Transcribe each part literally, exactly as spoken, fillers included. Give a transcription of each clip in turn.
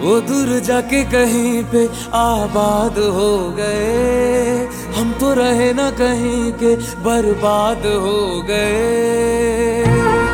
वो दूर जाके कहीं पे आबाद हो गए, हम तो रहे ना कहीं के बर्बाद हो गए।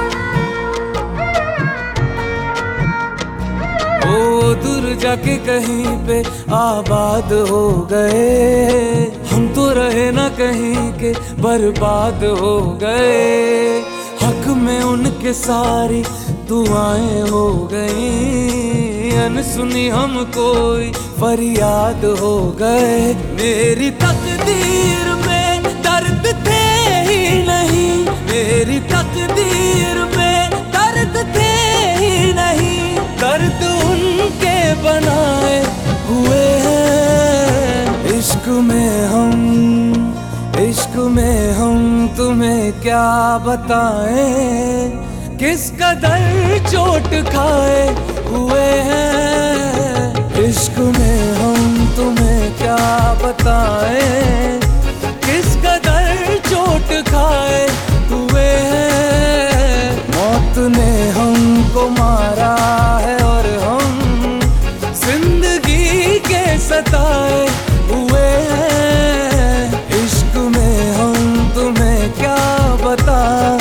वो दूर जाके कहीं पे आबाद हो गए, हम तो रहे ना कहीं के बर्बाद हो गए। हक में उनके सारी दुआएं हो गई, अनसुनी हम कोई फरियाद हो गए। मेरी तकदीर में दर्द थे ही नहीं, मेरी तकदीर में दर्द थे ही नहीं, दर्द उनके बनाए हुए हैं। इश्क में हम, इश्क में हम तुम्हें क्या बताएं, किस कदर चोट खाए हुए हैं। इश्क में हम तुम्हें क्या बताएं, किस कदर चोट खाए हुए हैं। मौत ने हमको मारा है और हम जिंदगी के सताए हुए हैं। इश्क में हम तुम्हें क्या बताएं।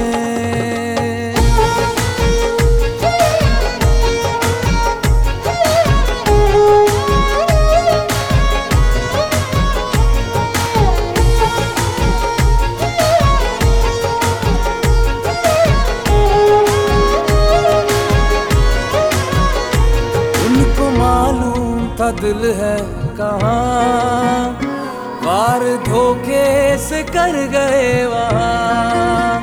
था दिल है कहाँ, वार धोखे से कर गए वहाँ।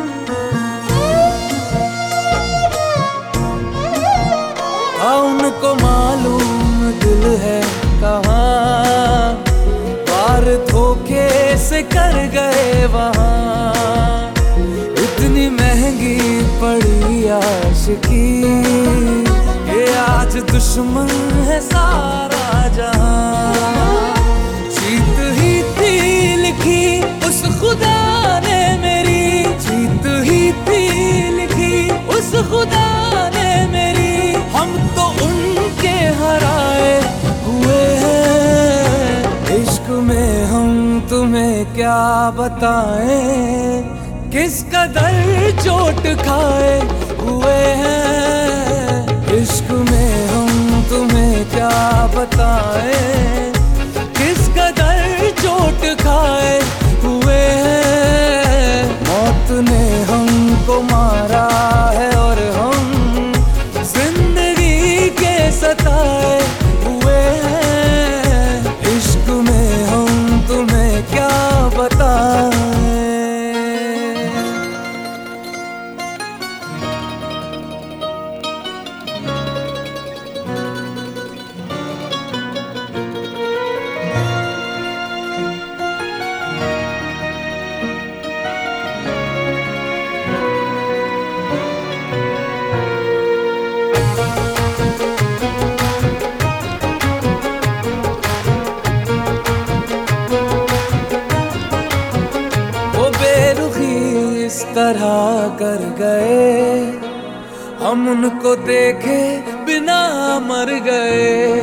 हाँ उनको मालूम दिल है कहाँ, वार धोखे से कर गए वहाँ। इतनी महंगी पड़ी आशिकी, ये आज दुश्मन है सारा जहां। जीत ही थी लिखी उस खुदा ने मेरी, जीत ही थी लिखी उस खुदा ने मेरी। हम तो उनके हराए हुए हैं। इश्क में हम तुम्हें क्या बताएं, किस कदर चोट खाए हुए हैं। इश्क में हम तुम्हें क्या बताएं, किस कदर चोट खाए हुए हैं। मौत ने हमको मारा है और हम जिंदगी के सताए हुए हैं। इश्क में हम तुम्हें क्या बताएं। इस तरह कर गए, हम उनको देखे बिना मर गए।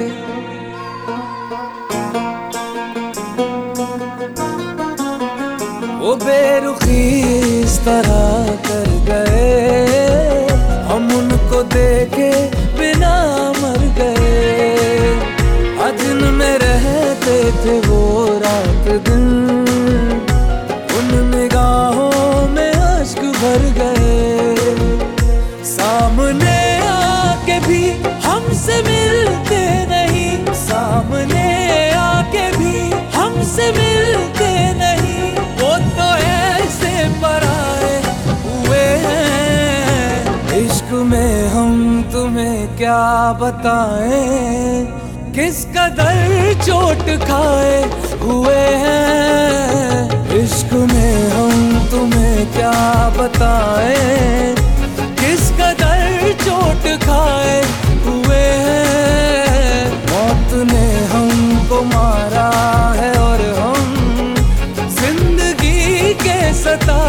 वो बेरुखी इस तरह कर गए, हम उनको देखे बिना मर गए। आज में रहते थे वो रात दिन, उन निगाहों में भर गए। सामने आके भी हमसे मिलते नहीं, सामने आके भी हमसे मिलते नहीं। वो तो ऐसे पराए हुए हैं। इश्क में हम तुम्हें क्या बताएं, किस कदर चोट खाए हुए हैं। इश्क में हम तुम्हें क्या बताएं, किस कदर चोट खाए हुए हैं। मौत ने हमको मारा है और हम जिंदगी के सता